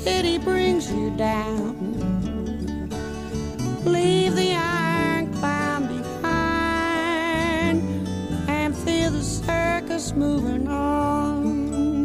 pity brings you down. Leave the iron clown behind and feel the circus moving on.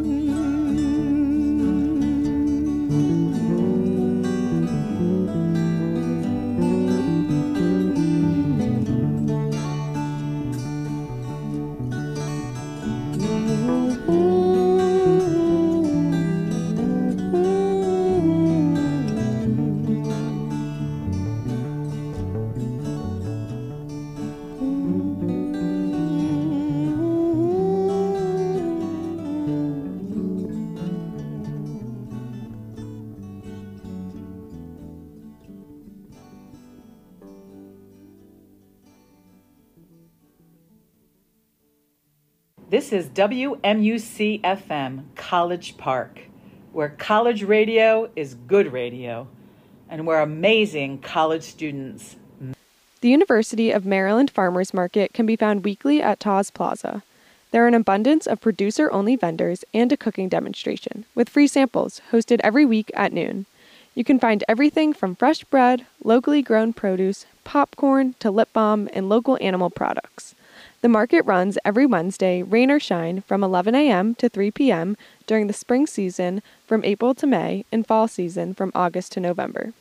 This is WMUC-FM, College Park, where college radio is good radio, and where amazing college students. The University of Maryland Farmers Market can be found weekly at Taws Plaza. There are an abundance of producer-only vendors and a cooking demonstration, with free samples hosted every week at noon. You can find everything from fresh bread, locally grown produce, popcorn, to lip balm, and local animal products. The market runs every Wednesday, rain or shine, from 11 a.m. to 3 p.m. during the spring season from April to May and fall season from August to November.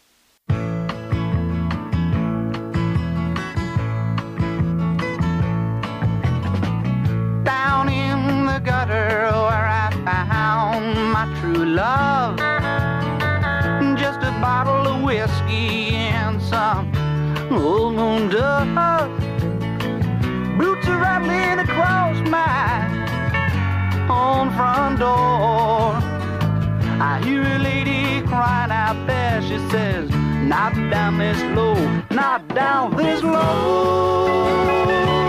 Down in the gutter where I found my true love, just a bottle of whiskey and some old moon dove. Boots are rattling across my own front door. I hear a lady crying out there. She says, not down this low, not down this low.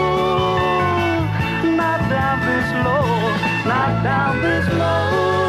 Not down this low, not down this low.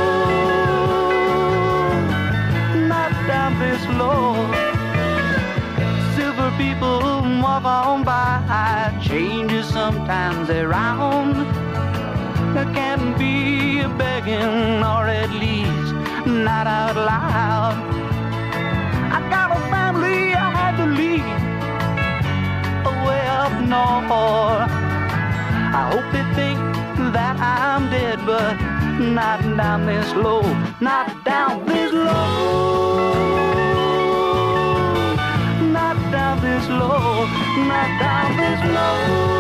Not down this low. Silver people walk on by, changes sometimes around. There can't be a begging, or at least not out loud. I got a family I had to leave away up north. I hope they think that I'm dead, but not down this low, not down this low. Not down this low, not down this low.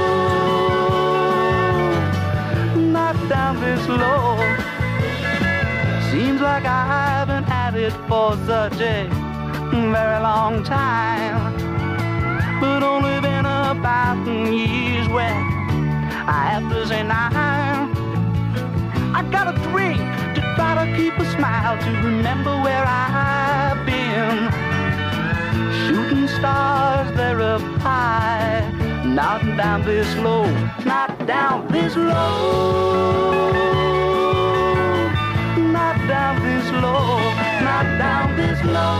Not down this low. Seems like I've been at it for such a very long time, but only been about years where I have to say nine. I got a drink to try to keep a smile, to remember where I've been. Shooting stars, they're up high, not down this low, not down this low. Not down this low, not down this low.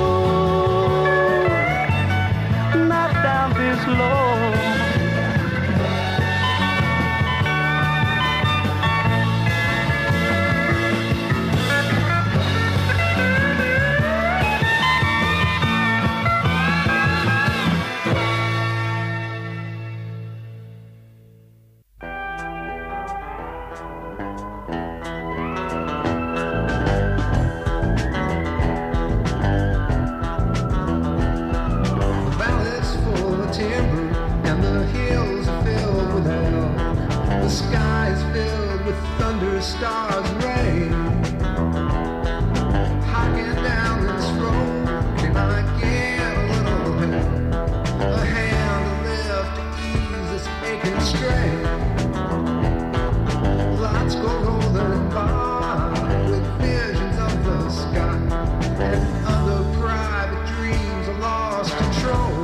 Not down this low. Stars and rain, hiking down this road, can I get a little help? A hand to lift to ease this aching strain. Lights go rolling by with visions of the sky, and other private dreams are lost control.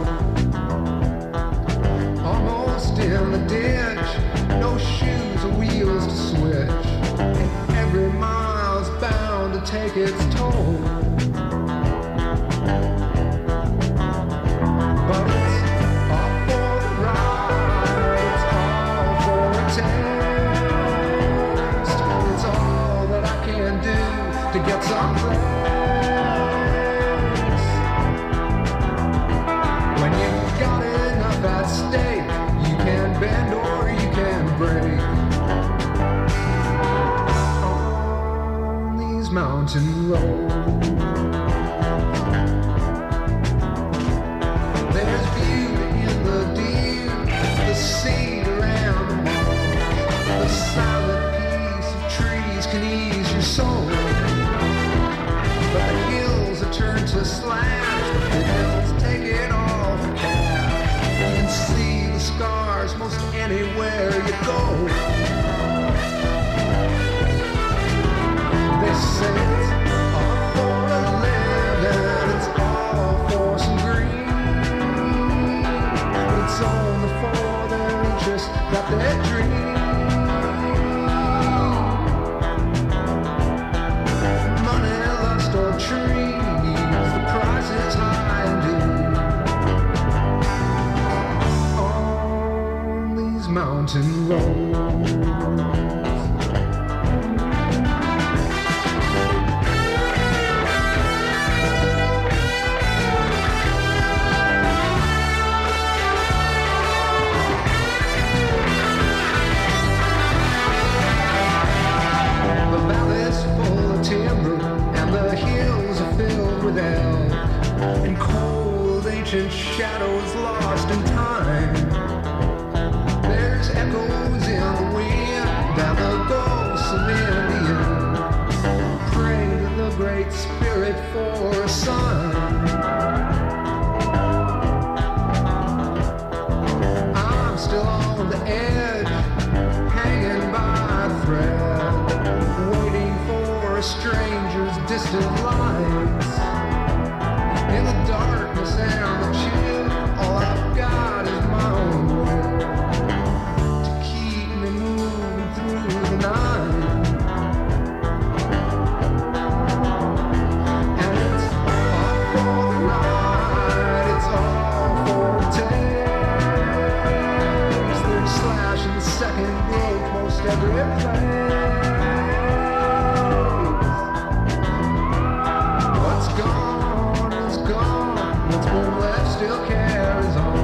Almost in the ditch, no shoes or wheels to switch. Every mile's bound to take its toll. But it's all for the ride, it's all for a taste. It's all that I can do to get some place. When you got enough at stake, you can bend or you can break. On these mountain roads, there's beauty in the deer, the seed around the moss. The silent peace of trees can ease your soul. But the hills are turned to slabs, the hills take it all for cash. You can see the scars most anywhere you go. They say it's all for the living, it's all for some green. It's only for their interest, not their dream. Money, lust, or trees, the price is high indeed. On these mountain roads. The valley's full of timber, and the hills are filled with elk, and cold ancient shadows lost in time. There's echoes in the wind, and the ghosts of Indians pray to the Great Spirit for a sign. I'm still on the edge, hanging by a thread, waiting for a stranger's distant lights. In the darkness and the chill, all I've got is my own will to keep me moving through the night. And it's all for the ride, it's all for the taste. There's slash in the second growth most every place. What's gone is gone, what's been left still carries on.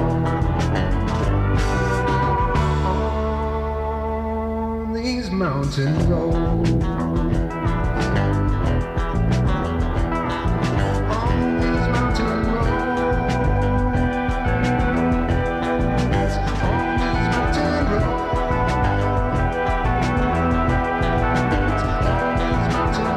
On these mountain roads. On these mountain roads. On these mountain roads. On these mountain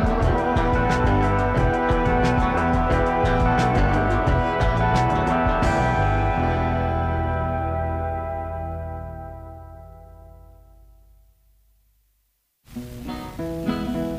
roads.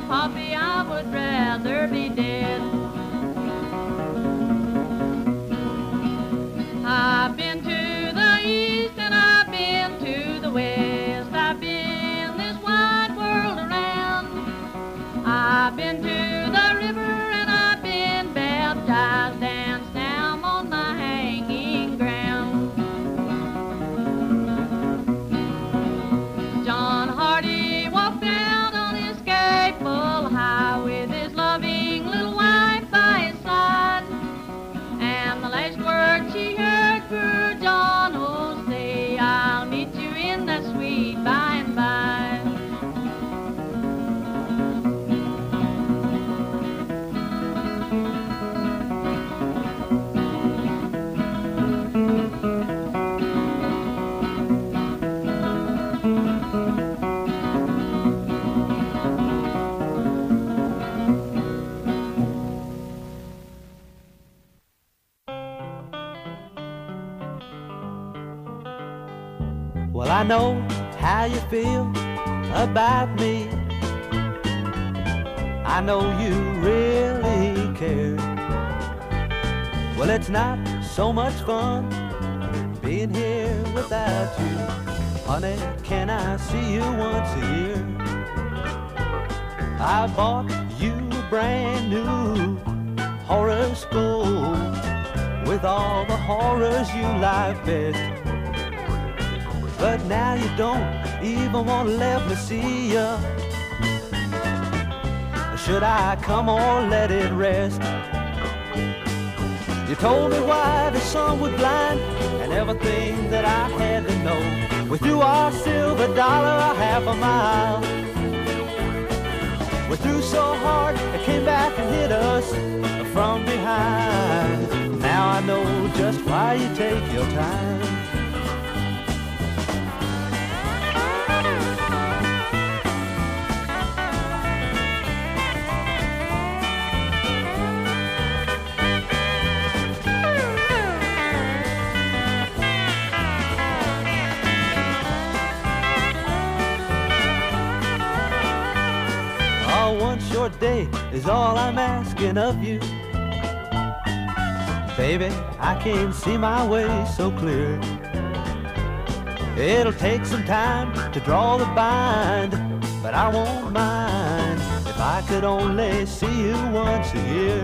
Poppy, I would rather be dead. I've been to the east and I've been to the west. I've been this wide world around. I've been to the river and I've been baptized, and now I'm on my hanging ground. John Hardy walked out on his gable high with his loving little wife by his side, and the last word she heard poor John oh say, I'll meet you in that sweet by and by. Well, I know how you feel about me. I know you really care. Well, it's not so much fun being here without you. Honey, can I see you once a year? I bought you a brand new horoscope with all the horrors you like best. But now you don't even want to let me see ya. Should I come or let it rest? You told me why the sun would blind and everything that I had to know. We threw our silver dollar a half a mile. We threw so hard it came back and hit us from behind. Now I know just why you take your time. One short day is all I'm asking of you. Baby, I can't see my way so clear. It'll take some time to draw the bind, but I won't mind if I could only see you once a year.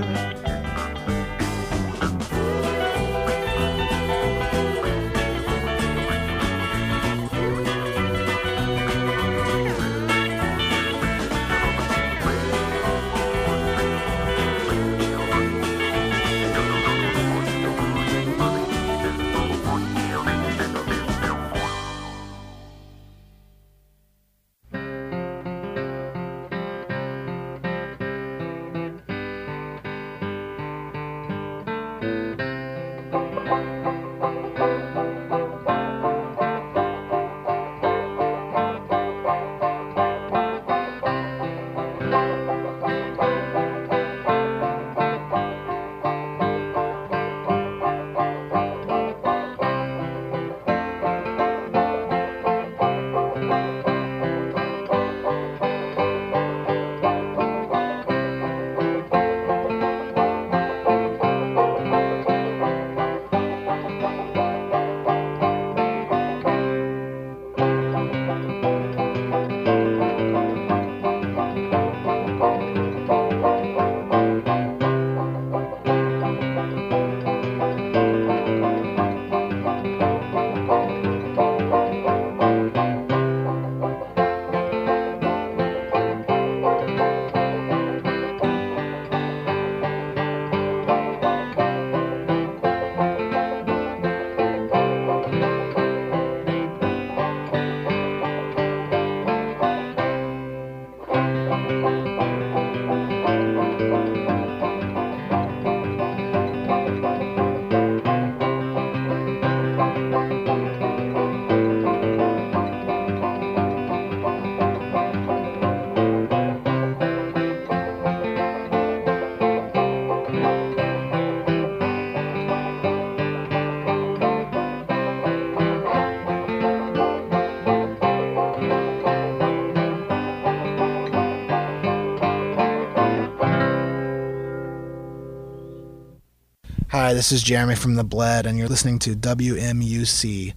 Hi, this is Jeremy from The Bled, and you're listening to WMUC.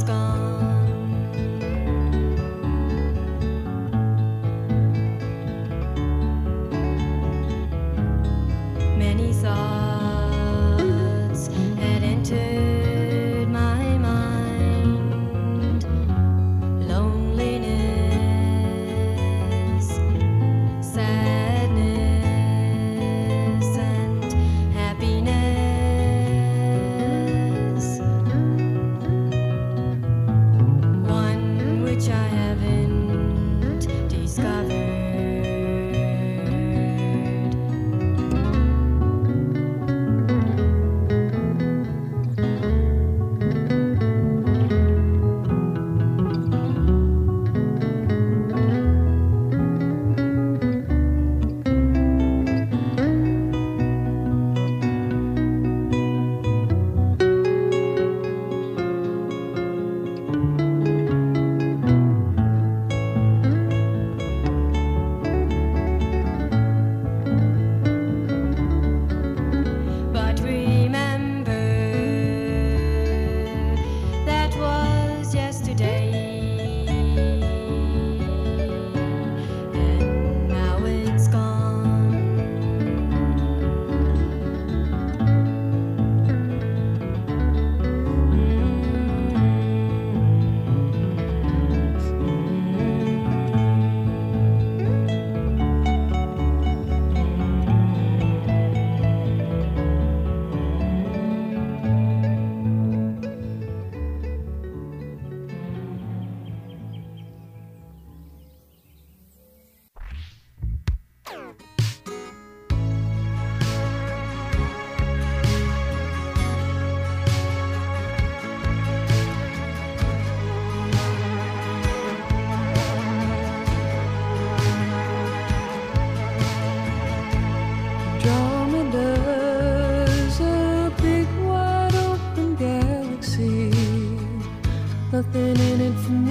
Nothing in it for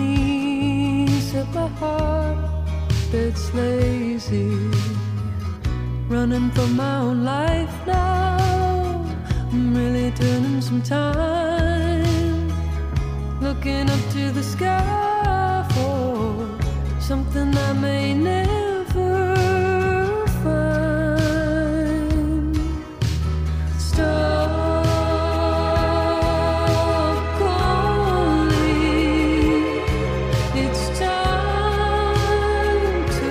me except my heart that's lazy. Running for my own life now, I'm really turning some time. Looking up to the sky for something I may never find. Stop calling, it's time to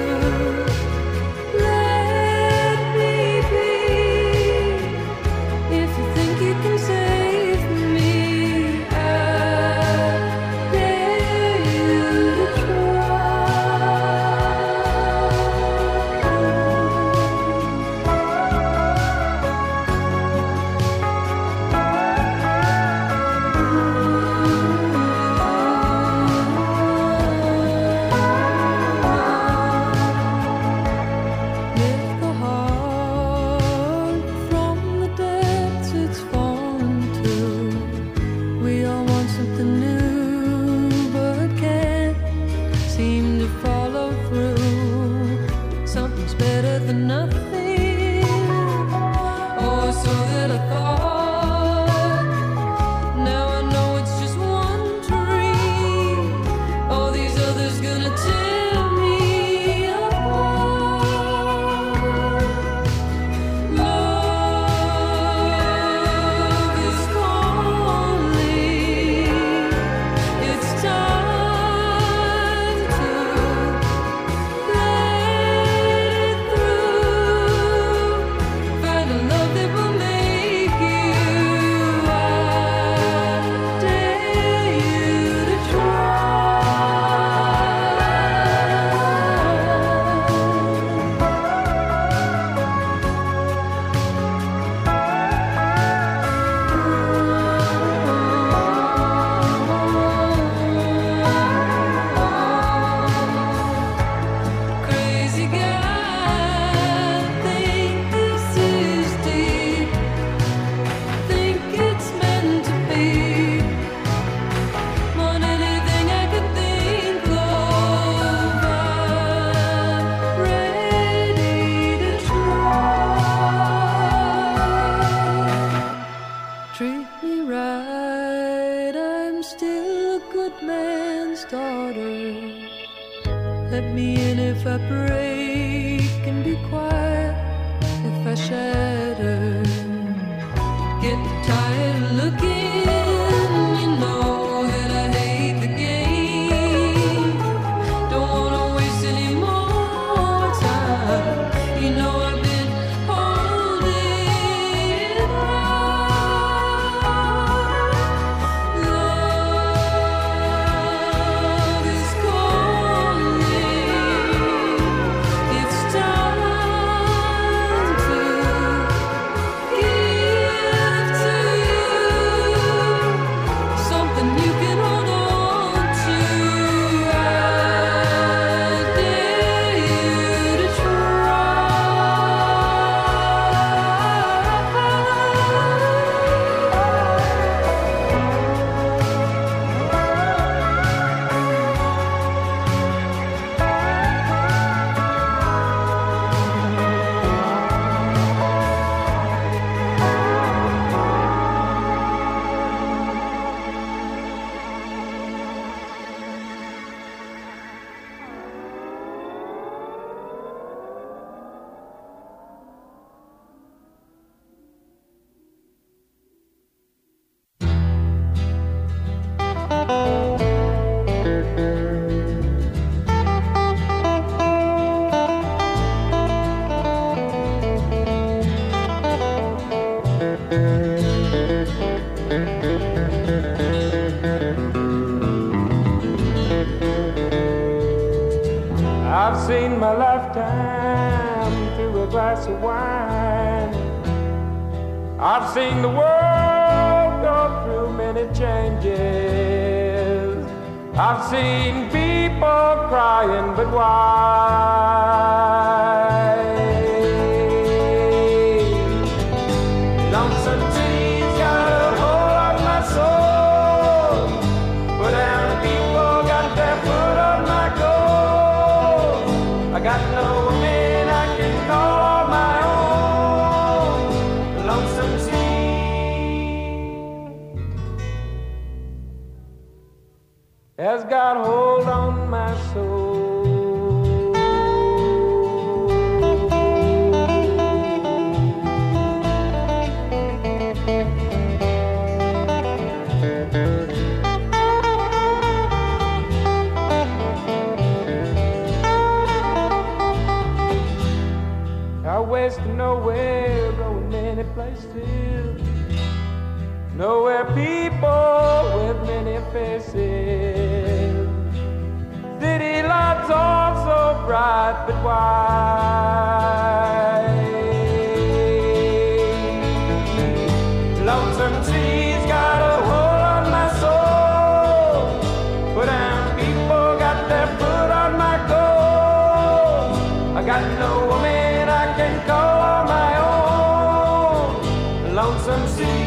let me be. If you think you can save me, I dare you to try. man's daughter. Let me in if I break, and be quiet if I shatter. Get tired of looking, you know that I hate the game. Don't wanna waste any more time. You know I've been holding on. Love is calling. It's time to give to you something you can hold on to. I dare you to I've seen my lifetime through a glass of wine. I've seen the world go through many changes. I've seen people crying, but why? Lonesome trees got a hold on my soul, but down people got their foot on my goal. I got no woman I can call my own. Lonesome sea has got hold on my soul. I waste nowhere, going many places, nowhere people with many faces. City lights are so bright, but why? Lonesome trees got a hold on my soul, but down people got their foot on my goal. I got no woman I can call my own. Lonesome sea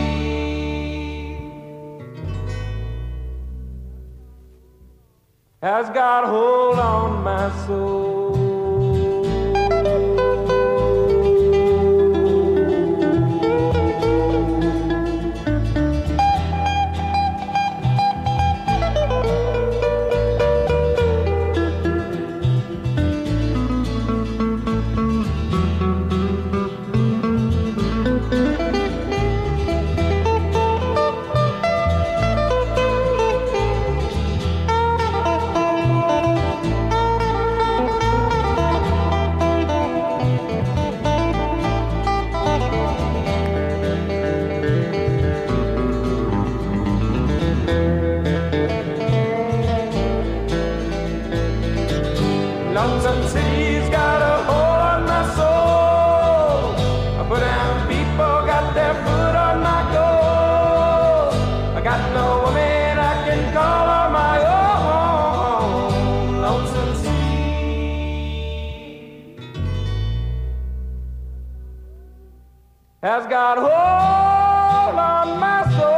has got hold on my soul. Lonesome city's got a hold on my soul, but down people got their foot on my goal. I got no woman I can call on my own. Lonesome sea has got hold on my soul.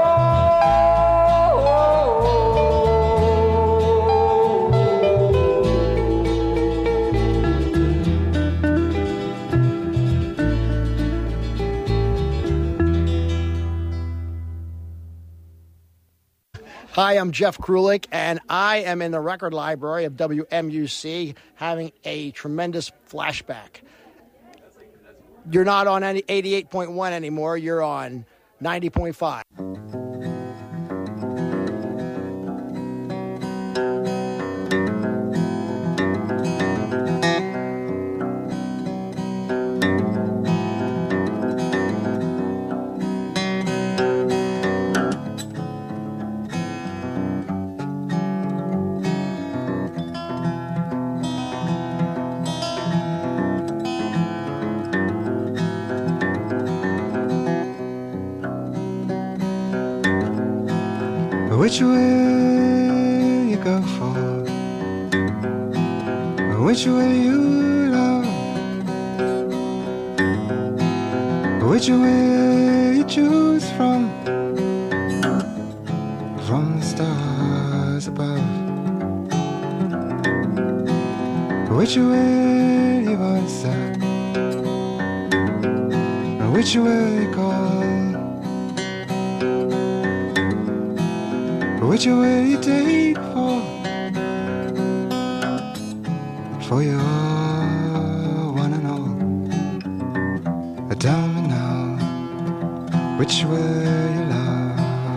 Hi, Hi, I'm Jeff Krulik, and I am in the record library of WMUC having a tremendous flashback. You're not on any 88.1 anymore. You're on 90.5. Which way you go for? Which way you love? Which way you choose from the stars above? Which way you answer? Which way you call? Which way you take for your one and all? Tell me now, which way you love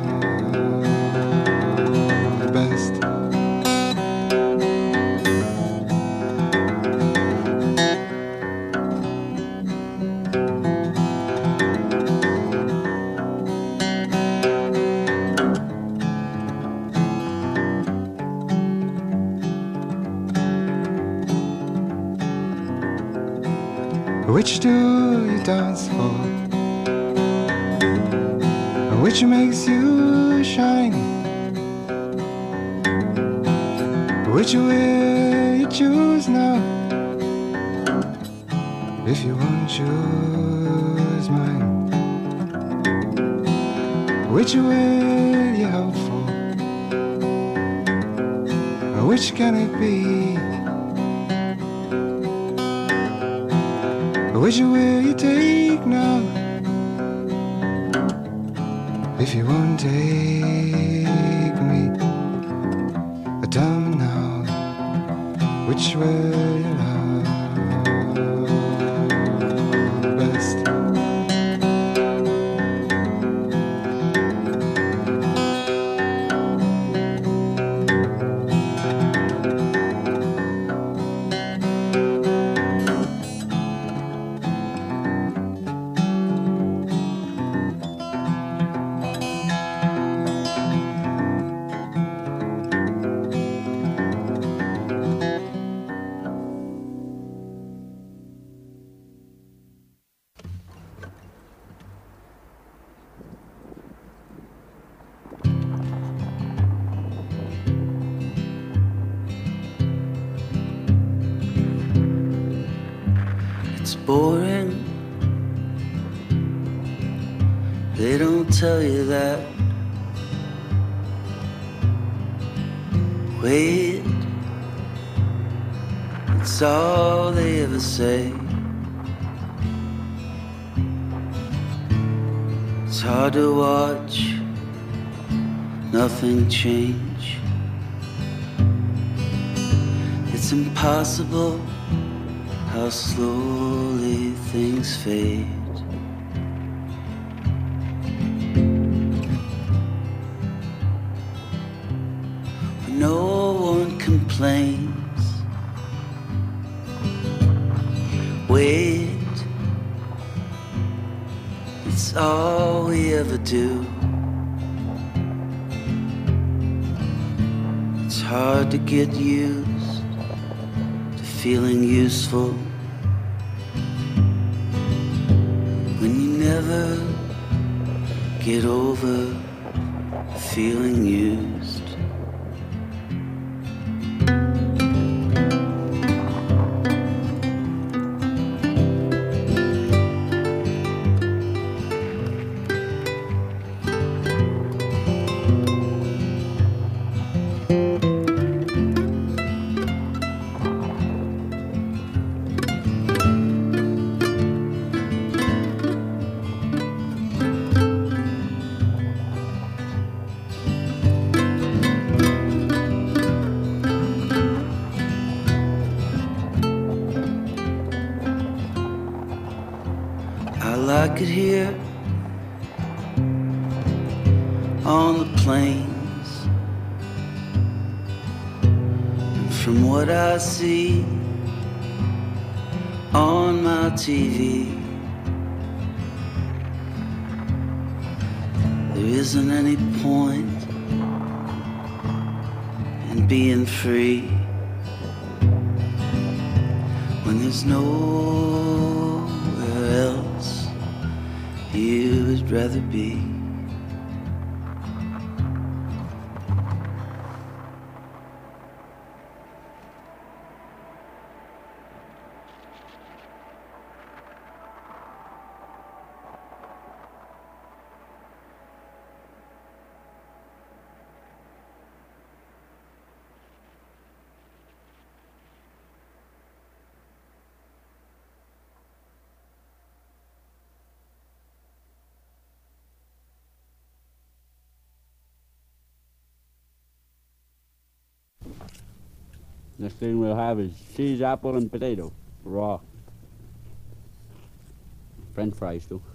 the best? Which do you dance for? Which makes you shine? Which way you choose now? If you won't choose mine, which way you hope for? Which can it be? Which way you take now? If you won't take me, tell me now, which way you love best? Boring. They don't tell you that. Wait, it's all they ever say. It's hard to watch nothing change. It's impossible how slowly things fade. When no one complains, wait, it's all we ever do. It's hard to get used to feeling useful when you never get over feeling used. could hear on the plains. And from what I see on my TV, there isn't any point in being free when there's nowhere else you'd rather be. Next thing we'll have is cheese, apple, and potato, raw. French fries too.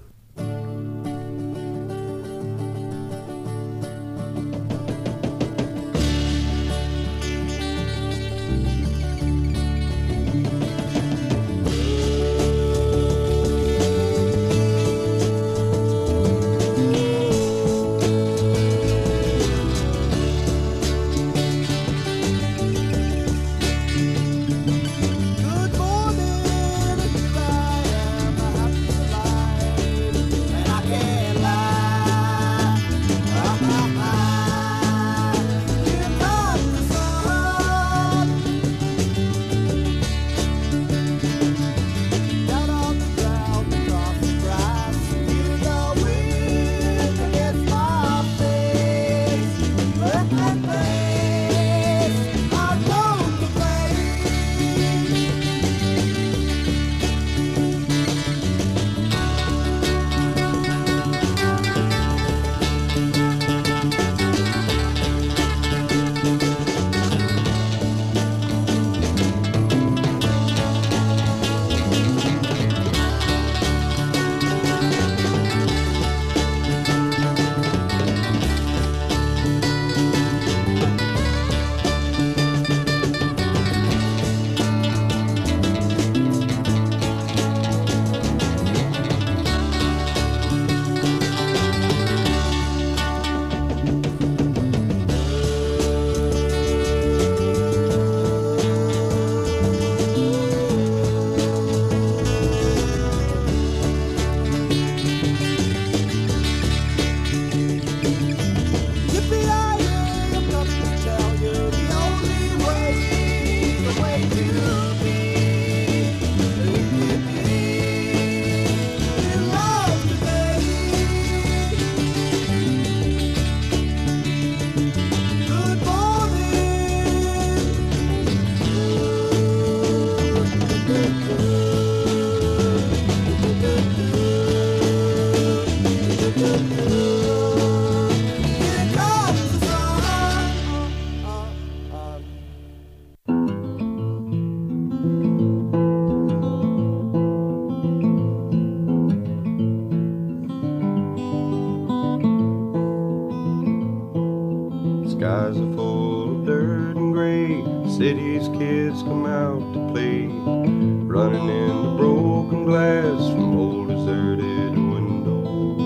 Skies are full of dirt and gray. City's kids come out to play, running into broken glass from old deserted windows.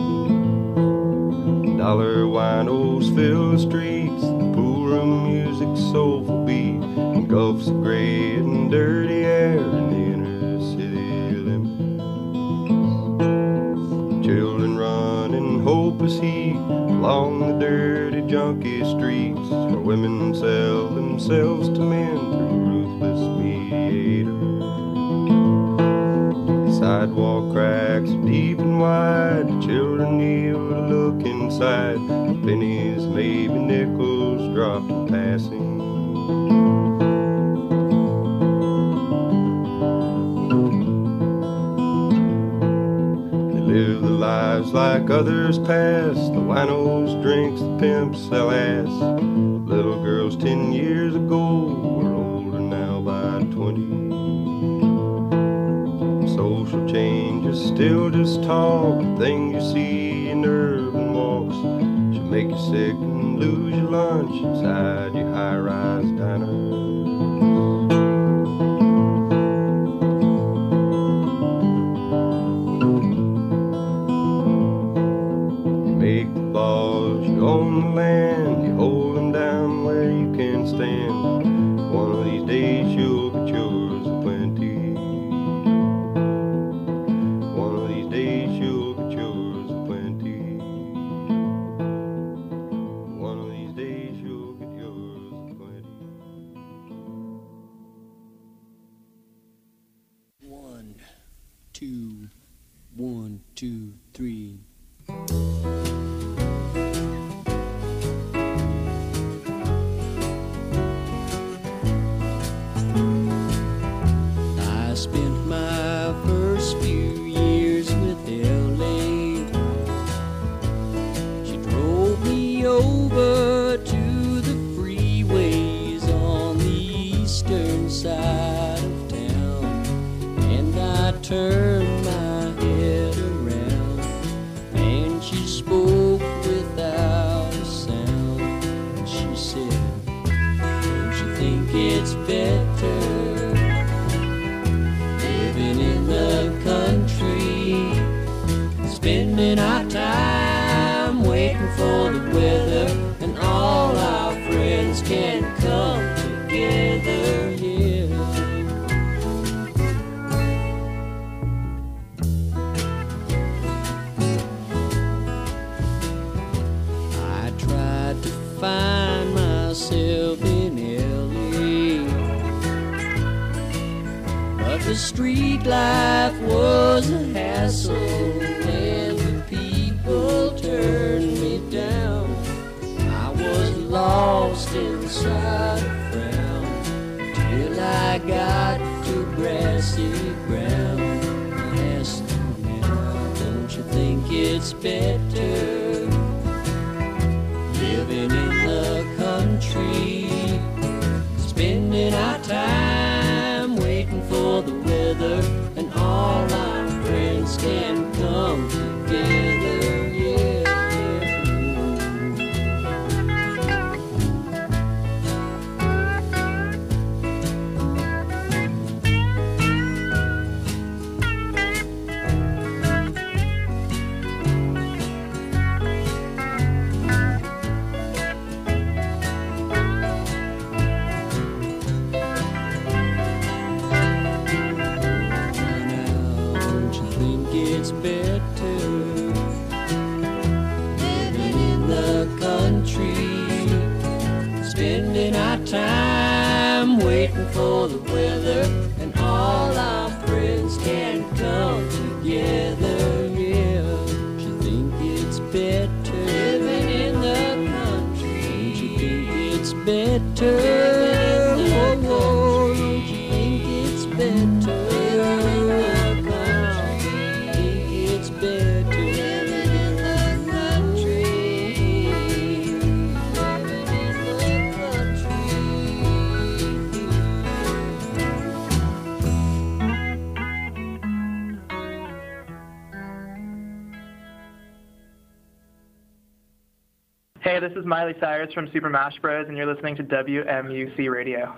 Dollar winos fill the streets, the pool room music's soulful beat engulfs the gray and dirty air in the inner city limits. Children run in hopeless heat along the dirty junkie streets, where women sell themselves to men through ruthless mediators. Sidewalk cracks are deep and wide, the children kneel to look inside. Pennies, maybe nickels, dropped in passing. Live the lives like others pass. The winos, drinks, the pimps sell ass. Little girls 10 years ago were older now by 20. Social change is still just talk. The things you see in urban walks should make you sick and lose your lunch inside your high-rise diner. On the land, you hold them down where you can stand. One of these days you'll get yours aplenty. One of these days you'll get yours aplenty. One of these days you'll get yours aplenty. 1, 2, 1, 2, 3. I spent my first few years with L.A. She drove me over to the freeways on the eastern side of town, and I turned my head around, and she spoke without a sound, and she said, don't you think it's better in the country, spending our time waiting for the weather, and all our friends can come together here. I tried to find myself in L.A., but the street life was a hassle, and the people turned me down. I was lost inside a frown, till I got to grassy ground. I asked them now, don't you think it's better living in the country, spending our time waiting for the weather, and all our friends can come together, yeah. It's better living in the country, spending our time waiting for the weather, and all our friends can come together, yeah. Don't you think it's better living in the country? Don't you think it's better living in the country? Don't you think it's better? Hey, this is Miley Cyrus from Super Mash Bros, and you're listening to WMUC Radio.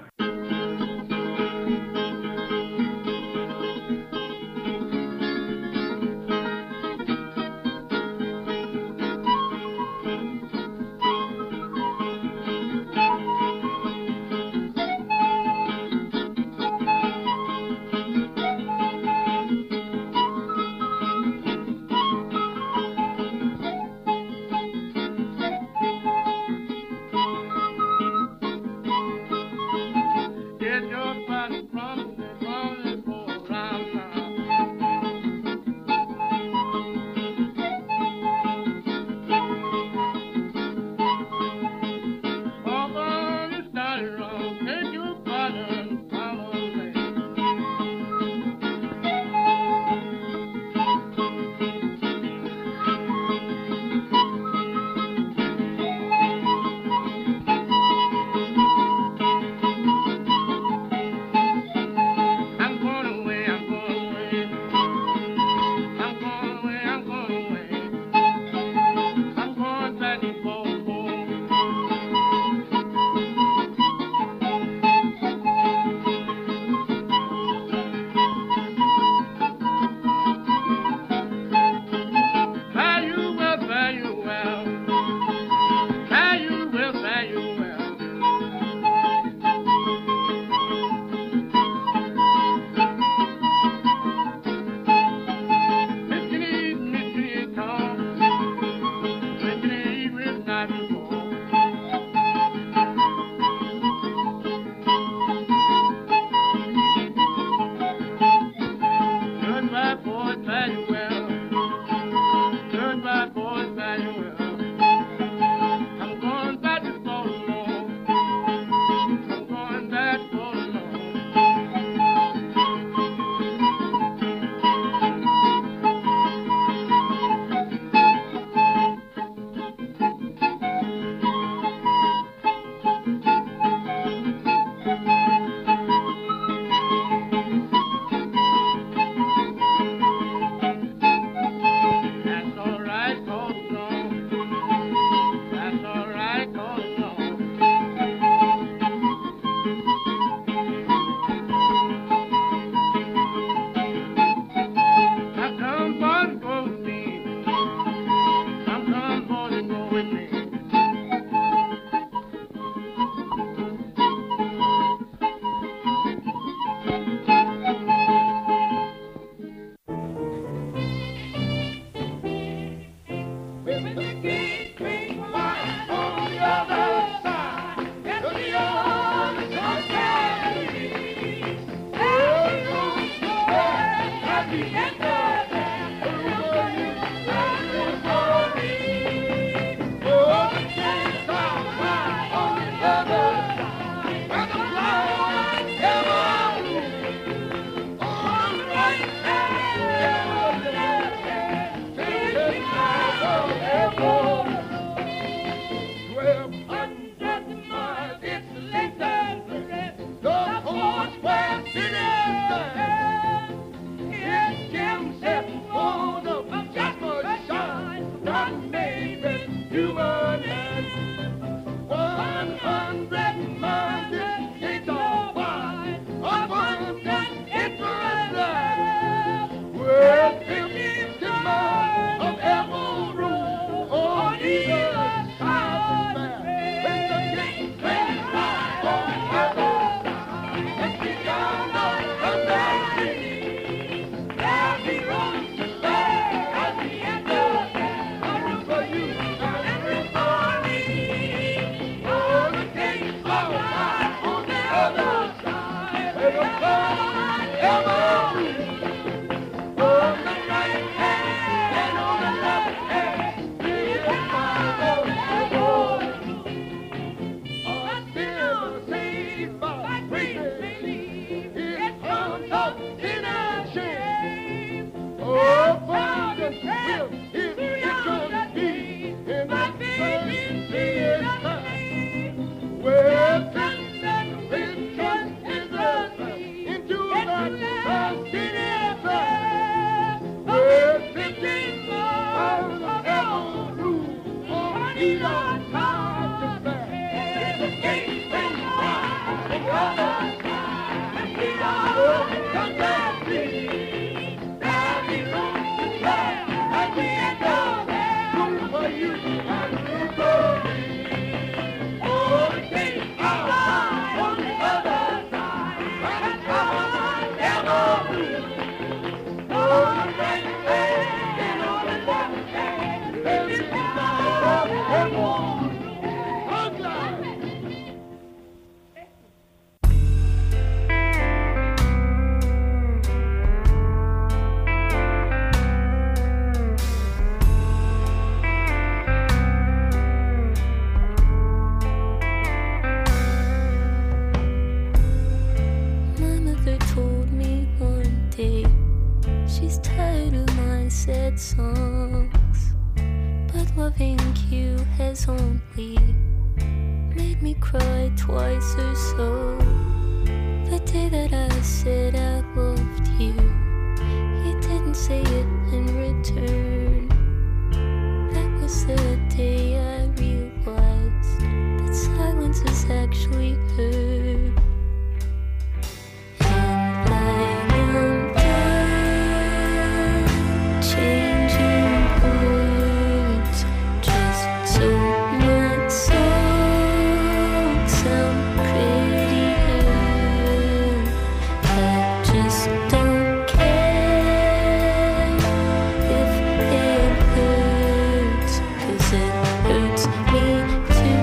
sad songs, but loving you has only made me cry twice or so. The day that I said I loved you, you didn't say it in return. That was the day I realized that silence is actually heard. And I am done changing words just so my songs sound prettier. I just don't care if it hurts, 'cause it hurts me too.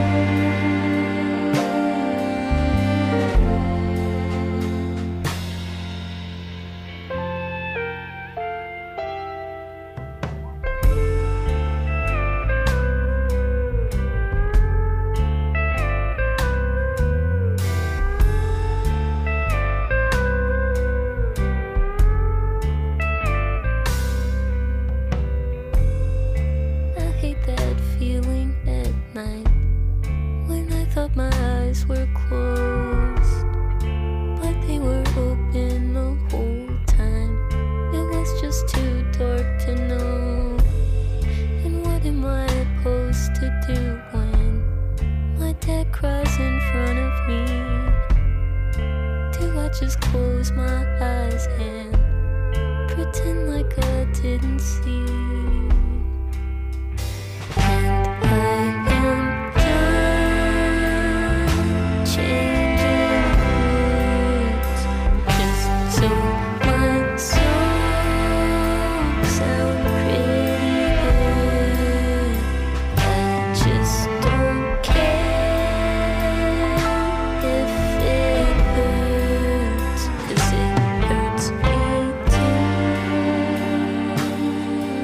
I hate that feeling at night when I thought my eyes were closed, but they were open the whole time. It was just too dark to know. And what am I supposed to do when my dad cries in front of me? Do I just close my eyes and pretend like I didn't see? And I am done changing words just so my songs sound prettier. I just don't care if it hurts, 'cause it hurts me too.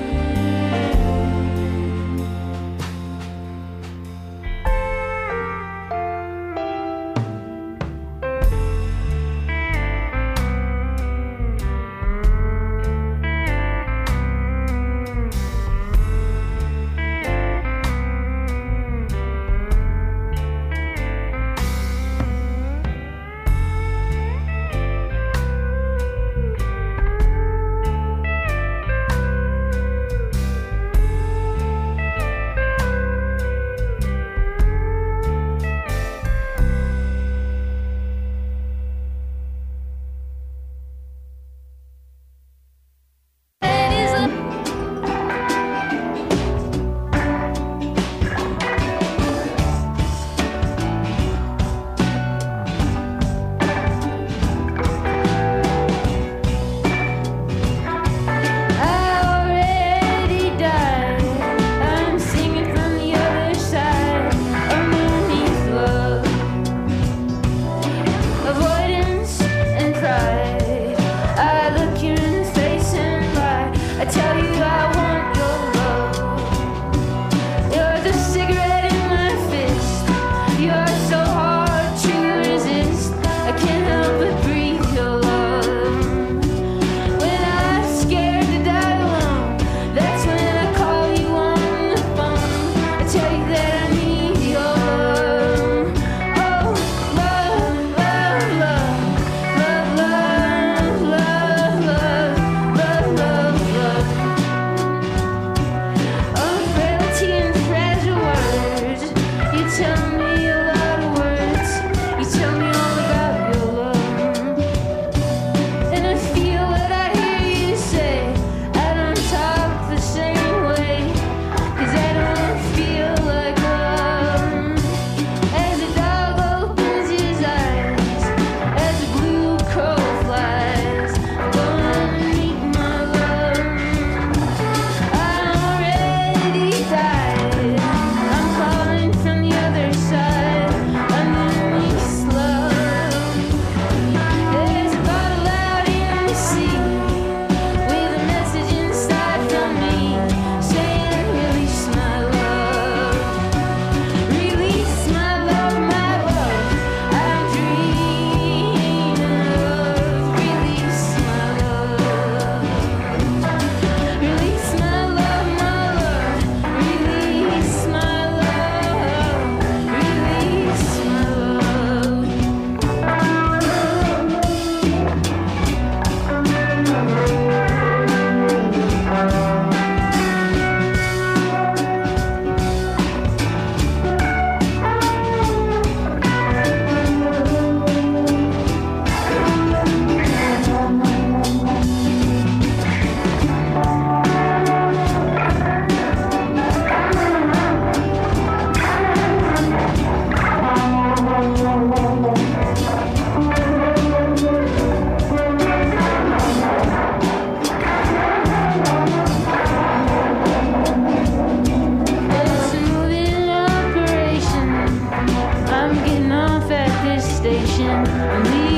on the